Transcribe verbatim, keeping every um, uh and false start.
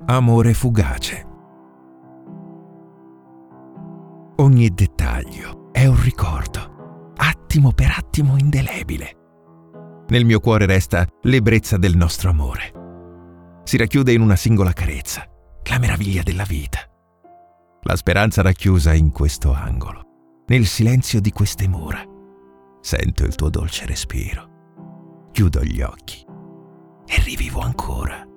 Amore fugace. Ogni dettaglio è un ricordo, attimo per attimo indelebile. Nel mio cuore resta l'ebbrezza del nostro amore. Si racchiude in una singola carezza, la meraviglia della vita. La speranza racchiusa in questo angolo, nel silenzio di queste mura. Sento il tuo dolce respiro. Chiudo gli occhi e rivivo ancora.